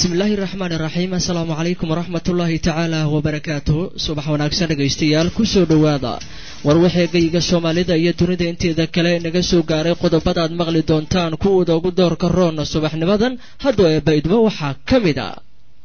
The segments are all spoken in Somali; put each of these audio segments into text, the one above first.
بسم الله الرحمن الرحيم السلام عليكم ورحمة الله تعالى وبركاته صباح وناكسن dhageystayaal ku soo dhawaada war wixii gayga Soomaalida iyo dunida inteeda kale naga soo gaaray qodobada aad maqli doontaan kuwada ugu doorka roon subaxnimadan hadda ee baydba waxa kamid ah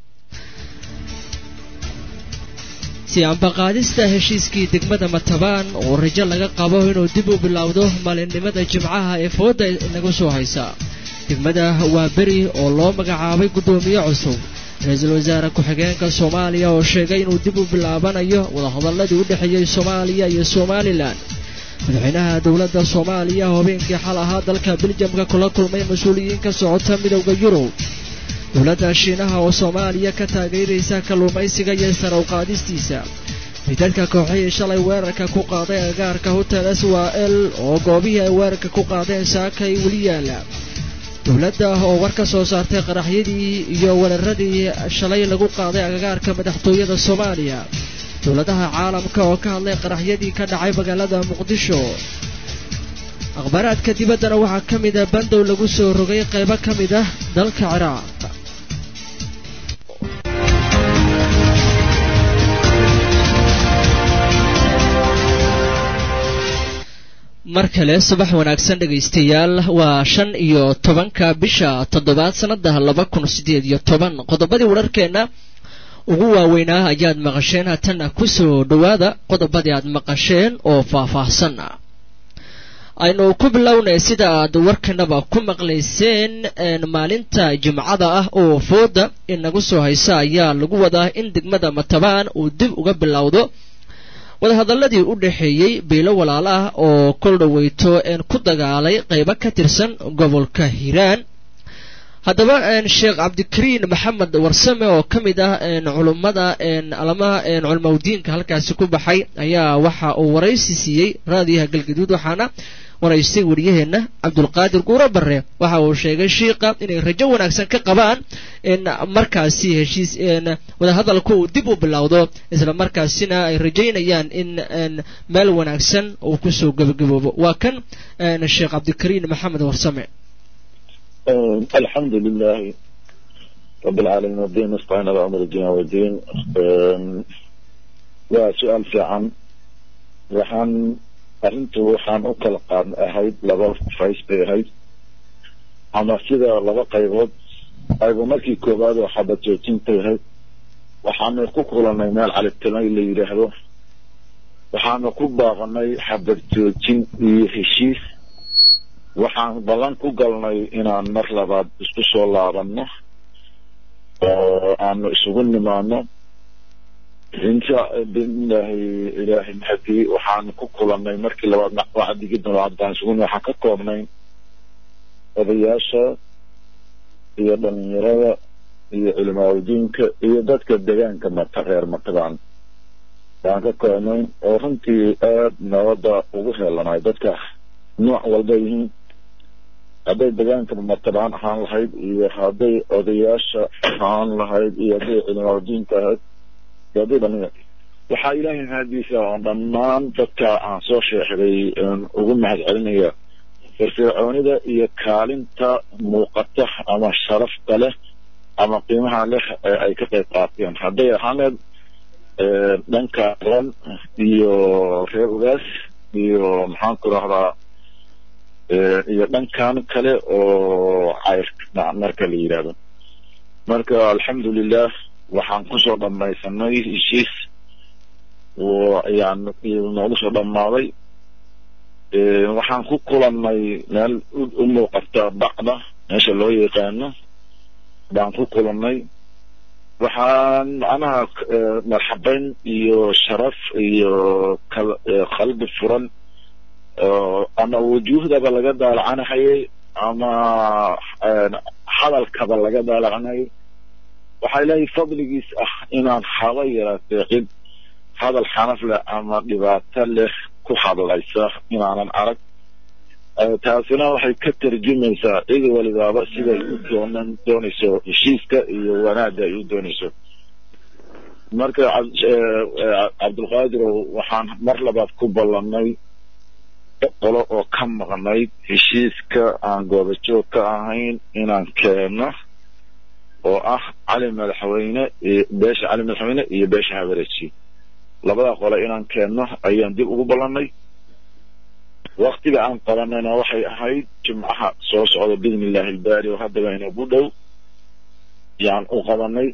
siyaanbaqaadista heshiiskii degmada Matabaan oo rajo laga qabo inuu dib u bilowdo maalinimada Jimcaha ee fooda inagu soo haysa degmada waa bari oo loo magacaabay gudoomiye cusub ra'iisul wasaare ku-xigeenka Soomaaliya oo sheegay inuu dib u bilaabanayo wada hadalladii u dhaxeeyay Soomaaliya iyo Somaliland madaxweynaha dawladda Soomaaliya habeenkii xal ahaa dalka Belgiumka kula kulmay mas'uuliyiin ka socota midowga Yurub dawladda Shiinaha oo Soomaaliya ka taageeraysa kalluumaysiga iyo sare u qaadistiisa midadka kooxihii shalay weerarka ku qaaday agaarka hotel SWL oo goobihii ay weerarka ku qaadeen saakay weli yaala dawladda oo war ka soo saartay qaraxyadii iyo weeraradii shalay lagu qaaday agagaarka madaxtooyada Soomaaliya dawladaha caalamka oo ka hadlay qaraxyadii ka dhacay magaalada Muqdisho akhbaraadka dibaddana waxaa ka mid ah bandow lagu soo rogay qaybo ka mid ah dalka Ciraaq markale subax wanaagsan dhageystayaal waa 15 bisha 7 sanada 2018 qodobadii wararkeena ugu waaweynaa ayaad maqasheen haatan ku soo dhawaada qodobadii aad maqasheen oo faahfaahsan aynu ku bilownay sida aad warkanaba ku maqlayseen maalinta Jimcada ah oo fooda inagu soo haysa ayaa lagu wadaa in degmada Matabaan uu dib uga bilowdo wada hadalladii u dhaxeeyay beelo walaal ah oo kol dhaweyto ku dagaalay qaybo ka tirsan gobolka Hiiraan haddaba Sheekh Cabdikariin Maxamed Warsame oo kamid ah culimada culimadiinka halkaas ku baxay ayaa waxa uu waraysi siiyay raadiyaha Galgaduud waxaana waraystay wariyaheena Cabdulqaadir Guura Barre waxa uu sheegay sheekha inay rajo wanaagsan ka qabaan in markaasi heshiis wada hadalku uu dib u bilowdo isla markaasina ay rajeynayaan in meel wanaagsan uu ku soo gabagaboobo waa kan Sheekh Cabdikariin Maxamed Warsame alxamdulillaah rabbil caalamiin wadin nasta'in ala amri dunya wa din waa su'aal fiican arrintu waxaan u kala qaad ahayd laba fays bay ahayd ama sida laba qaybood ayba markii koobaad oo xabad joojinta ahayd waxaanu ku kulanay meel calitilay la yiraahdo waxaanu ku baaqnay xabad joojin iyo heshiis waxaan ballan ku galnay inaan mar labaad isku soo laabanno oo aanu isugu nimaano inta ilaahi mahdi waxaan ku kulanay markii labaad wacdigii waxaan sugun waxaan ka koobnay odayaasha iyo dhalinyarada iyo culimaawidiinka iyo dadka deegaanka reer Matabaan waan ka koobnay oo runtii aad nabada ugu helanay dadka nooc walba yihiin hadday deegaanka Matabaan ahaan lahayd iyo hadday odayaasha ahaan lahayd iyo hadday culimaawidiinka ahayd waxaa ilaahay hadiisa oo dhammaan dadka aan soo sheegay ugu mahad celinaya firfircoonida iyo kaalinta muuqata ama sharafta leh ama qiimaha leh ay ka qayb qaateen hadday ahaaneed dhanka ran iyo reer ugaas iyo maxaan ku rahdaa iyo dhankan kale oo cayr marka la yiraahdo marka alxamdulillaah waxaan ku soo dhamaysanay heshiis oo ayaan noogu soo dhamaaday waxaan ku kulannay meel u muuqata bacda meesha loo yaqaano baan ku kulannay waxaan macnaha marxabayn iyo sharaf iyo qalbi furan ama wujuuhdaba laga daalacanayay ama hadalkaba laga daalacanayay waxay leeyahay fadligiis ah inaan haba yaraatee cid hadal xanaf leh ama dhibaato leh ku hadlaysa inaanan arag taasina waxay ka tarjumaysaa cid walibaaba siday u doonayso heshiiska iyo wanaagga ay u doonayso marka Cabdulqaadir waxaan mar labaad ku ballanay qolo oo ka maqnayd heshiiska aan goobajoog ka ahayn inaan keeno oo ah cali madaxweyne beesha cali madaxweyne iyo beesha habareji labada qole inaan keenno ayaan dib ugu ballanay waqtiga aan qabanayna waxay ahayd jimcaha soo socda biidnillaahi albaari oo haddaba inagu dhow yaan u qabanay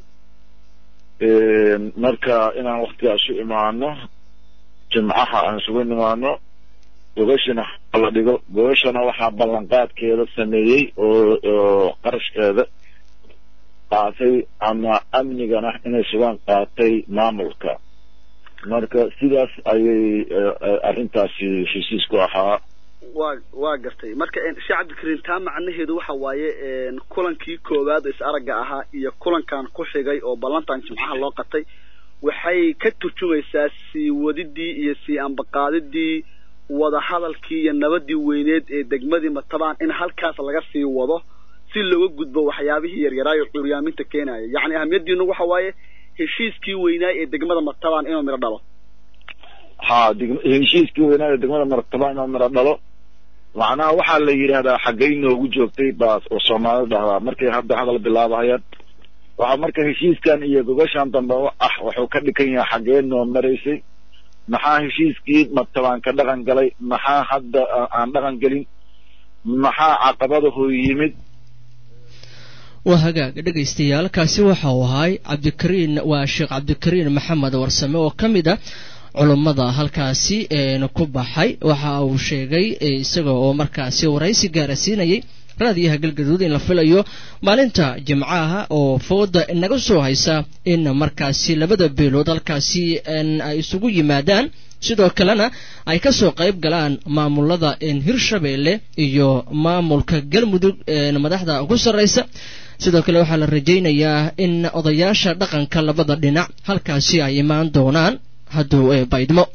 marka inaan waqtigaas u imaano jimcaha aan isugu imaano gogashana la dhigo gogashana waxaa ballanqaadkeeda sameeyey oo qarashkeeda qaatay ama amnigana inay sugaan qaatay maamulka marka sidaas ayay arrintaasi heshiisku ahaa waa gartay marka Sheekh Cabdikariin taa macnaheedu waxa waaye kulankii koowaad is araga ahaa iyo kulankan ku xigay oo ballantan jimcaha loo qatay waxay ka turjumaysaa si wadidii iyo si ambaqaadidii wada hadalkii iyo nabadii weyneed ee degmadii Matabaan in halkaas laga sii wado si looga gudbo waxyaabihii yaryaraay oo curyaaminta keenaya yani ahmiyadiinu waxa waaye heshiiskii weynaay ee degmada Matabaan inuu miro dhalo heshiiskii weynaay ee degmada Matabaan inuu miro dhalo macnaha waxa la yiraahdaa xagay noogu joogtay baas oo Soomaalidu dhahdaa markay hadda hadal bilaabayaan waxa marka heshiiskan iyo gogashan dambe wuxuu ka dhigan yahay xagee noo maraysay maxaa heshiiskii Matabaan ka dhaqan galay maxaa hadda aan dhaqan galin maxaa caqabadahu yimid وهاجا dhageystayaal kaasi waxa uu ahay Cabdikariin waa Sheekh Cabdikariin Maxamed Warsame oo kamida culimada halkaasi ku baxay waxa uu sheegay isagoo oo markaasi waraysi gaarsiinayay raadiyaha galgaduud in la filayo maalinta jimcaha oo fooda inaga soo haysa in markaasi labada beelood halkaasi ay isugu yimaadaan sidoo kalena ay ka soo qayb galaan maamulada Hirshabeelle iyo maamulka Galmudug madaxda ugu sareysa sidoo kale waxa la rajaynayaa in odayaasha dhaqanka labada dhinac halkaasi ay imaan doonaan hadduu baydmo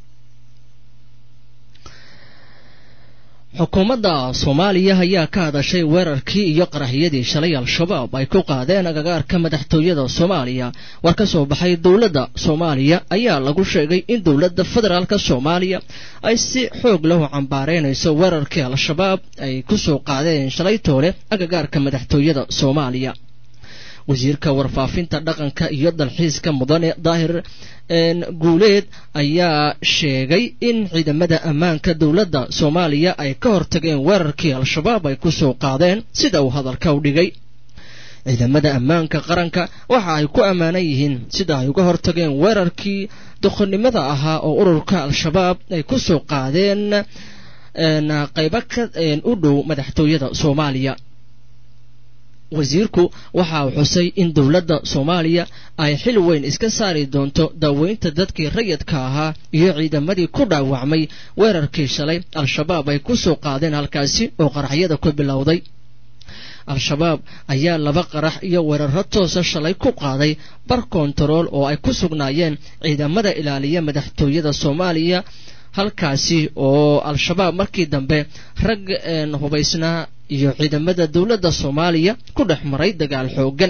xukuumadda Soomaaliya ayaa ka hadashay weerarkii iyo qaraxyadii shalay al-shabaab ay ku qaadeen agagaarka madaxtooyada Soomaaliya war ka soo baxay dawladda Soomaaliya ayaa lagu sheegay in dawladda federaalka Soomaaliya ay si xoog leh u cambaareenayso weerarkii al-shabaab ay ku soo qaadeen shalay toole agagaarka madaxtooyada Soomaaliya wasiirka warfaafinta dhaqanka iyo dalxiiska mudane daahir guuleed ayaa sheegay in ciidamada ammaanka dawladda Soomaaliya ay ka hortageen weerarkii al-shabaab ay ku soo qaadeen sida uu hadalka u dhigay ciidamada ammaanka qaranka waxa ay ku amaanan yihiin sida ay uga hortageen weerarkii doqonnimada ahaa oo ururka al-shabaab ay ku soo qaadeen qaybo ka u dhow madaxtooyada Soomaaliya wasiirku waxa uu xusay in dawladda Soomaaliya ay xil weyn iska saari doonto daaweynta dadkii rayidka ahaa iyo ciidamadii ku dhaawacmay weerarkii shalay al-shabaab ay ku soo qaadeen halkaasi oo qaraxyada ku bilowday al-shabaab ayaa laba qarax iyo weeraro toos ah shalay ku qaaday bar kontarool oo ay ku sugnaayeen ciidamada ilaaliya madaxtooyada Soomaaliya halkaasi oo al-shabaab markii dambe rag hubaysnaa iyo ciidamada dawladda Soomaaliya ku dhaxmaray dagaal xoogan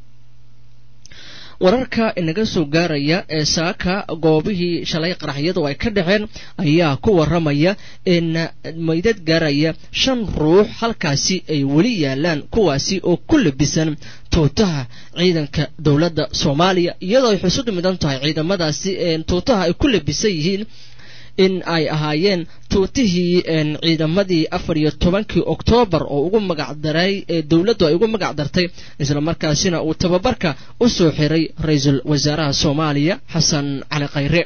wararka inaga soo gaaraya ee saaka goobihii shalay qaraxyadu ay ka dhaceen ayaa ku waramaya in meydad gaaraya 5 ruux halkaasi ay wali yaalaan kuwaasi oo ku labisan tuutaha ciidanka dawladda Soomaaliya iyadoo ay xusuud midan tahay ciidamadaasi tuutaha ay ku labisan yihiin in ay ahaayeen tuutihii ciidamadii 14 Oktoobar oo ugu magac daray dawladdu ay ugu magac dartay isla markaasina uu tababarka u soo xiray ra'iisul wasaaraha Soomaaliya Xasan Cali Khayre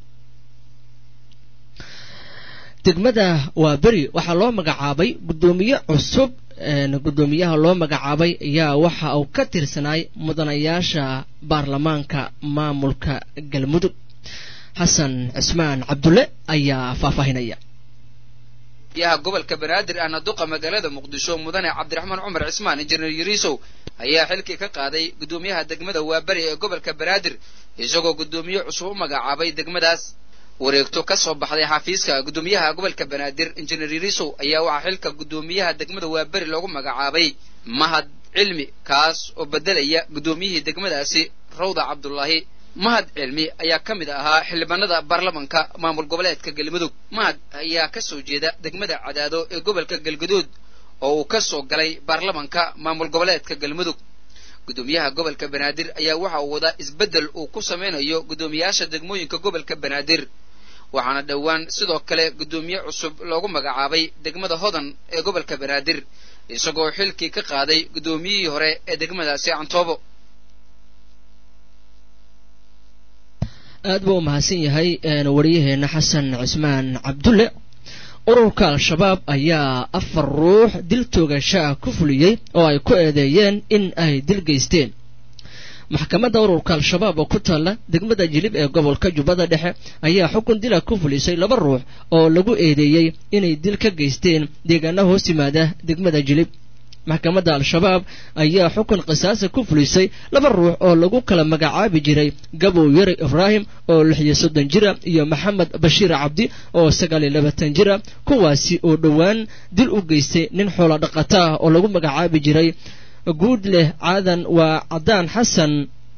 degmada Waaberi waxa loo magacaabay gudoomiye cusub gudoomiyaha loo magacaabay ayaa waxa uu ka tirsanay mudanayaasha baarlamaanka maamulka Galmudug حسن عثمان عبدالله أيا فافاهنيا يا قبل كبنادر أنا دوقة مقالة مقدشو مدني عبد الرحمن عمر عثمان إنجنير يريسو أيا حلكي كقاضي قدوميها دقمدا وابري قبل كبنادر يجوكو قدومية عصو مقعابي دقمداس وريكتو كسو بحضي حافيزكا قدوميها قبل كبنادر إنجنير يريسو أيا وحلكا قدوميها دقمدا وابري لوغو مقعابي مهد علمي كاس وبدل أيا قدوميه دقمداسي روضة عبد الله mahad cilmi ayaa kamid ahaa xildhibaanada baarlamaanka maamul goboleedka Galmudug mahad ayaa ka soo jeeda degmada Cadaado ee gobolka Galgaduud oo uu ka soo galay baarlamaanka maamul goboleedka Galmudug gudoomiyaha gobolka banaadir ayaa waxa uu wadaa isbeddel uu ku sameynayo gudoomiyaasha degmooyinka gobolka banaadir waxaana dhowaan sidoo kale gudoomiye cusub loogu magacaabay degmada hodan ee gobolka banaadir isagoo xilkii ka qaaday gudoomiyihii hore ee degmadaasi Cantoobo. aad buu u mahadsan yahay wariyaheena xasan cismaan cabdulle. ururka al-shabaab ayaa 4 ruux dil toogasho ah ku fuliyey oo ay ku eedeeyeen in ay dil geysteen. maxkamadda ururka al-shabaab oo ku taala degmada Jilib ee gobolka Jubbada Dhexe ayaa xukun dil ku fulisay 2 ruux oo lagu eedeeyay inay dil ka geysteen deegaano hoos yimaada degmada Jilib. maxkamadda al-shabaab ayaa xukun qisaas ku fulisay 2 ruux oo lagu kala magacaabi jiray Gabow Yari Ibrahim oo 36 jir iyo Maxamed Bashiir Cabdi oo 29 jir kuwaasi oo dhowaan dil u geystay nin xoolo dhaqata ah oo lagu magacaabi jiray guud leh caadan waa cadaan xasan.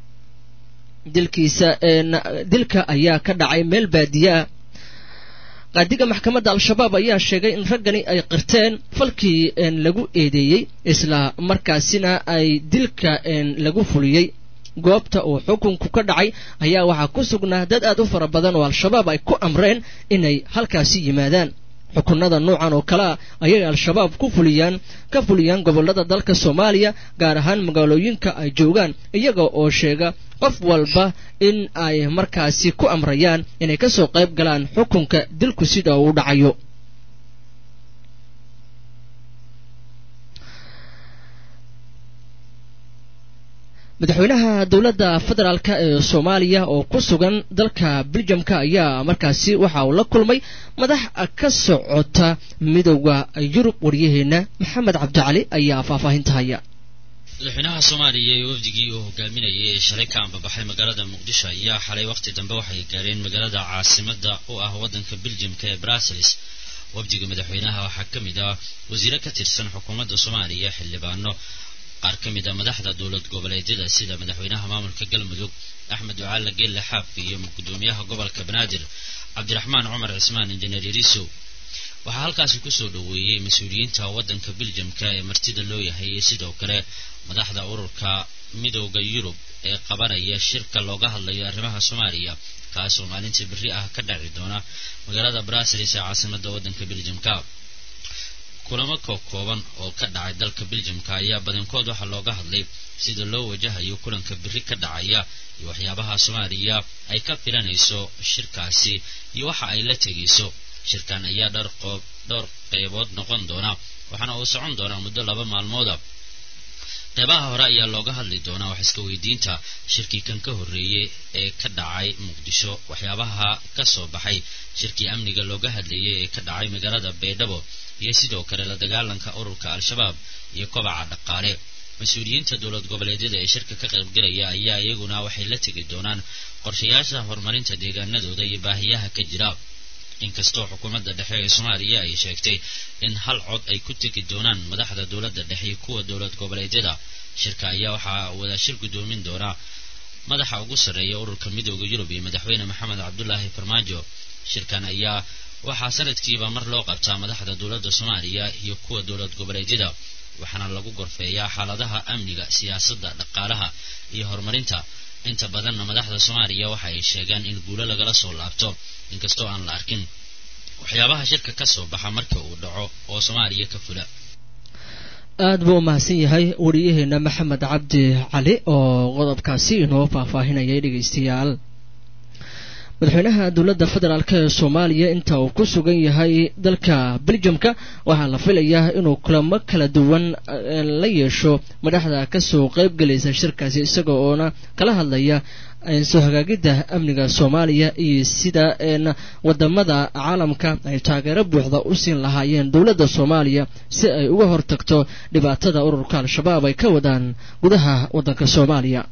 dilka ayaa ka dhacay meel baadiya ah. qaadiga maxkamadda al-shabaab ayaa sheegay in raggani ay qirteen falkii lagu eedeeyey isla markaasina ay dilka lagu fuliyey. goobta uu xukunku ka dhacay ayaa waxaa ku sugnaa dad aad u fara badan oo al-shabaab ay ku amreen inay halkaasi yimaadaan. xukunada noocan oo kale ah ayay al-shabaab ka fuliyaan gobolada dalka Soomaaliya gaar ahaan magaalooyinka ay joogaan iyaga oo sheega qof walba in ay markaasi ku amrayaan inay ka soo qayb galaan xukunka dilku sida uu dhacayo. madaxweynaha dawladda federaalka ee Soomaaliya oo ku sugan dalka Belgiumka ayaa markaasi waxa uu la kulmay madax ka socota midowga Yurub. wariyaheena Maxamed Cabdi Cali ayaa faahfaahinta haya. madaxweynaha Soomaaliya ee wafdigii uu hogaaminayay ee shalay ka ambabaxay magaalada Muqdisho ayaa xalay waqti dambe waxay gaareen magaalada caasimadda u ah waddanka Belgiumka ee Brussels. wafdiga madaxweynaha waxaa ka mid ah wasiiro ka tirsan xukuumadda Soomaaliya, xildhibaano, qaar ka mid ah madaxda dowlad goboleedyada sida madaxweynaha maamulka Galmudug Axmed Ducaale Geelle Xaaf iyo gudoomiyaha gobolka Banaadir Cabdiraxmaan Cumar Cismaan Injineer Yariisow. waxaa halkaasi ku soo dhaweeyay mas'uuliyiinta waddanka Belgiumka ee martida loo yahay sidoo kale madaxda ururka midowga Yurub ee qabanaya shirka looga hadlayo arrimaha Soomaaliya kaas oo maalintii berri ah ka dhici doona magaalada Brussels ee caasimadda waddanka Belgiumka. kulamo kooban oo ka dhacay dalka Belgiumka ayaa badankood waxa looga hadlay sida loo wajahayo kulanka berri ka dhacaya iyo waxyaabaha Soomaaliya ay ka filanayso shirkaasi iyo waxa ay la tegayso. shirkan ayaa dhowr qaybood noqon doona waxaana uu socon doonaa muddo 2 maalmood ah. qaybaha hore ayaa looga hadli doonaa wax iska weydiinta shirkii kan ka horreeyay ee ka dhacay Muqdisho, waxyaabaha ka soo baxay shirkii amniga looga hadlayay ee ka dhacay magaalada Baydhabo iyo sidoo kale la dagaalanka ururka al-shabaab iyo kobaca dhaqaale. mas'uuliyiinta dowlad goboleedyada ee shirka ka qaybgalaya ayaa iyaguna waxay la tegi doonaan qorshayaasha horumarinta deegaanadooda iyo baahiyaha ka jira. inkastoo xukuumadda dhexe ee Soomaaliya ay sheegtay in hal cod ay ku tegi doonaan madaxda dowladda dhexe iyo kuwa dowlad goboleedyada, shirka ayaa waxaa wada shir gudoomin doona madaxa ugu sarreeya ururka midowga Yurub iyo madaxweyne Maxamed Cabdullaahi Farmaajo. shirkan ayaa waxaa sanadkiiba mar loo qabtaa madaxda dowladda Soomaaliya iyo kuwa dowlad goboleedyada waxaana lagu gorfeeyaa xaaladaha amniga, siyaasadda, dhaqaalaha iyo horumarinta. inta badanna madaxda Soomaaliya waxa ay sheegaan in guulo lagala soo laabto inkastoo aan la arkin waxyaabaha shirka ka soo baxa marka uu dhaco oo Soomaaliya ka fula. aad buu u mahadsan yahay wariyaheena Maxamed Cabdi Cali oo qodobkaasi inoo faahfaahinayay dhageystayaal. madaxweynaha dawladda federaalka ee Soomaaliya inta uu ku sugan yahay dalka Belgiumka waxaa la filayaa inuu kulamo kala duwan la yeesho madaxda ka soo qayb galaysa shirkaasi isaga oo kala hadlaya soo hagaagida amniga Soomaaliya iyo sida wadamada caalamka ay taageero buuxda u siin lahaayeen dawladda Soomaaliya si ay uga hortagto dhibaatada ururka al-shabaab ay ka wadaan gudaha waddanka Soomaaliya.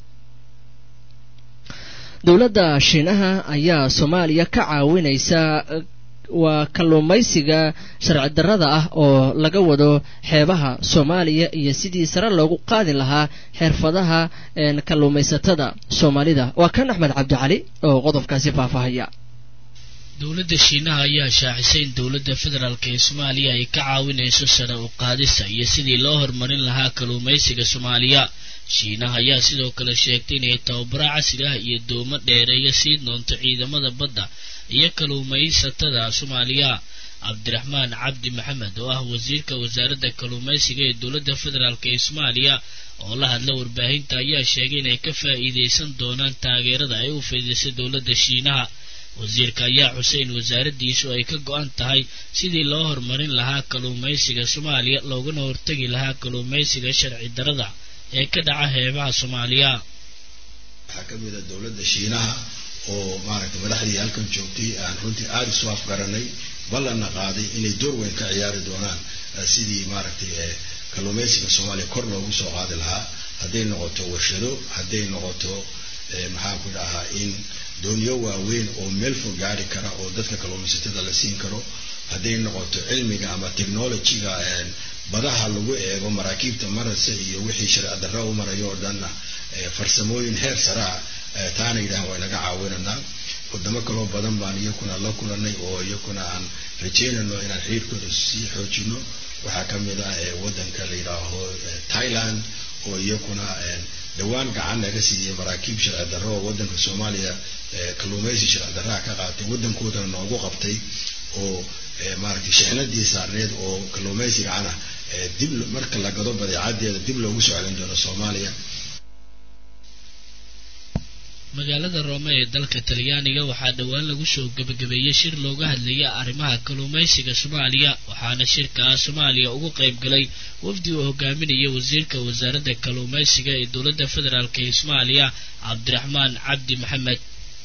dawladda Shiinaha ayaa Soomaaliya ka caawinaysa waa kalluumaysiga sharci darrada ah oo laga wado xeebaha Soomaaliya iyo sidii sare loogu qaadi lahaa xirfadaha kalluumaysatada Soomaalida. waa kan Axmed Cabdi Cali oo qodobkaasi faahfaahaya. dawladda Shiinaha ayaa shaacisay in dawladda federaalka ee Soomaaliya ay ka caawinayso sare u qaadista iyo sidii loo horumarin lahaa kalluumaysiga Soomaaliya. shiinaha ayaa sidoo kale sheegtay inay tababaro casri ah iyo doomo dheereeya siin doonto ciidamada badda iyo kalluumaysatada Soomaaliya. Cabdiraxmaan Cabdi Maxamed oo ah wasiirka wasaaradda kalluumaysiga ee dowladda federaalk ee Soomaaliya oo la hadla warbaahinta ayaa sheegay inay ka faa'iideysan doonaan taageerada ay u fidisay dowladda Shiinaha. wasiirka ayaa xusay in wasaaraddiisu ay ka go'an tahay sidii loo horumarin lahaa kalluumaysiga Soomaaliya loogana hortagi lahaa kalluumaysiga sharci darrada ee ka dhaca xeebaha Soomaaliya. waxaa ka mid ah dowladda Shiinaha oo maaragtay madaxdii halkan joogtay aan runtii aad isu afgaranay ballanna qaaday inay door weyn ka ciyaari doonaan sidii maaragtay kalluumaysiga Soomaaliya kor loogu soo qaadi lahaa hadday noqoto warshado hadday noqoto maxaan ku dhahaa in dooniyo waaweyn oo meel fog gaari kara oo dadka kalluumaysatada la siin karo hadday noqoto cilmiga ama technology-ga badaha lagu eego maraakiibta maraysa iyo wixii sharci darro u marayo oo dhanna farsamooyin heer sare ah taana yidhahan waa naga caawinanaa wadamo kaloo badan baan iyakuna la kulanay oo iyakuna aan rajeynayno inaan xiriirkooda sii xoojino waxaa ka mid ah waddanka la yidhaaho Thailand oo iyakuna dhawaan gacan naga siiyey maraakiib sharci darro oo waddanka Soomaaliya kalluumaysi sharci darraa ka qaatay waddankoodana noogu qabtay oo maaragtay shixnadii saarneed oo kalluumaysiga ana dib marka la gado badeecadeeda dib loogu soo celin doono Soomaaliya. magaalada Rome ee dalka Talyaaniga waxaa dhawaan lagu soo gabagabeeyay shir looga hadlayay arrimaha kalluumaysiga Soomaaliya waxaana shirkaas Soomaaliya ugu qayb galay wafdi uu hogaaminayay wasiirka wasaaradda kalluumaysiga ee dowladda federaalk ee Soomaaliya Cabdiraxmaan Cabdi Maxamed.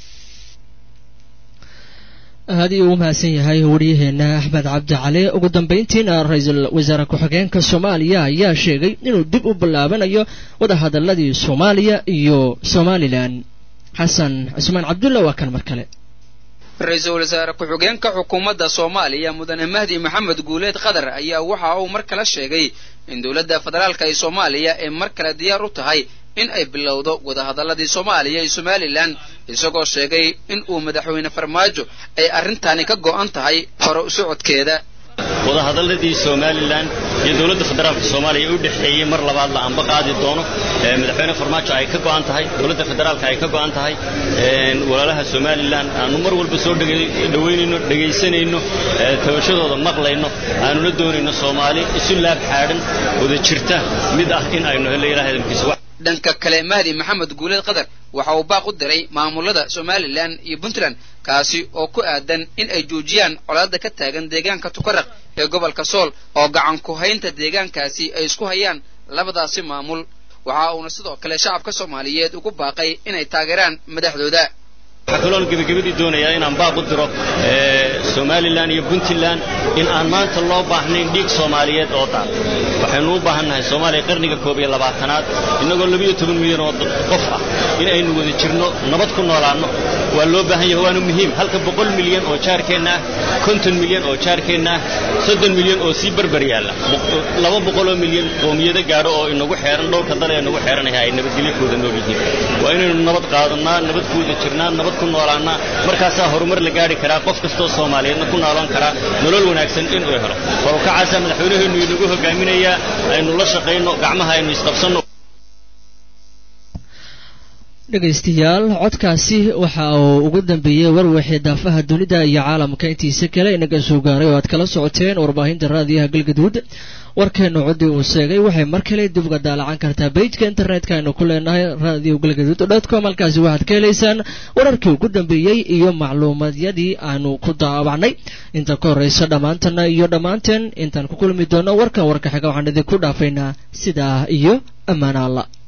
هذه ومحسن يهاي وريهنا أحمد عبد علي وقدم بينتين رئيس الوزراء كحجين كصوماليا يا شيء إنه دب باللابن أيوه وده هذا الذي صوماليا يو صوماليلان حسن عثمان عبد الله وكان مركله رئيس الوزراء كحجين كحكومة صوماليا مدن مهدي محمد جوليد قدر أيها وحاو مركل الشيء إن دولة فدرال كي صوماليا إن مركل ديارته هاي in ay bilowdo wadahadaladii Soomaaliya iyo Somaliland isagoo sheegay in uu madaxweyne Farmaajo ay arrintaani ka go'an tahay hore u socodkeeda wadahadaladii Somaliland iyo dowladda federaalka Soomaaliya u dhaxeeyay mar labaad la anba qaadi doono madaxweyne Farmaajo ay ka go'an tahay dowladda federaalka ay ka go'an tahay walaalaha Somaliland aanu mar walba soo dhaweynayno dhageysanayno tabashadooda maqlayno aanu la doonayno Soomaali isu laab xaadan wada jirta mid ah in aynu helo Ilaahay idinkiisa. dhanka kale Mahdi Maxamed Guuleed Qadar waxa uu baaq u diray maamulada Somaliland iyo Puntland kaasi oo ku aadan in ay joojiyaan colaadda ka taagan deegaanka Tukaraq ee gobolka Sool oo gacan ku haynta deegaankaasi ay isku hayaan labadaasi maamul waxa uu sidoo kale shacabka Soomaaliyeed ugu baaqay inay taageeraan madaxdooda. حكلون جبجبدي دونيا إن عم باقود درو سوماليلان يبنتلان إن أمان الله بحنين ديك سوماليات أوطان وحنو بحنا سومالي قرني كوبي لبعثنات إنه قالوا بيو 8 مليون قفة إن أي نقول تشرنو نبض كنا لعنو واللو بحني هو مهم هل كبقول مليون أو شاركنا كنت مليون أو شاركنا 7 مليون أو سيبر بريال لو بقولوا مليون قومية ده جارو إنه حيران دور كذا إنه حيران هاي إنه بديله كود إنه بيجي وإنه نبض قادنا نبض كود تشرنا نبض ku noolaana markaas horumar la gaari kara qof kasto Soomaaliyeedna ku noolaan kara nolol wanaagsan in uu helo oo ka caasa madaxweynuhu inagu hogaaminaya aynu la shaqeyno gacmaha aynu isqabsano. dhageystayaal codkaasi waxa uu ugu dambeeyay warwixii daafaha dunida iyo caalamka intiisa kale inaga soo gaaray oo aad kala socoteen warbaahinta raadiyaha Galgaduud warkeena codii uu sheegay waxay mar kale dib uga daalacan kartaa page-ka internet-ka aynu ku leenahay radiogalgaduud.com halkaasi waxaad ka helaysaan wararkii ugu dambeeyay iyo macluumadyadii aanu ku daawacnay inta ka horeysa dhammaantana iyo dhammaanteen intaan ku kulmi doono warka xiga waxaan idinku dhaafaynaa sidaa iyo ammaan Allah.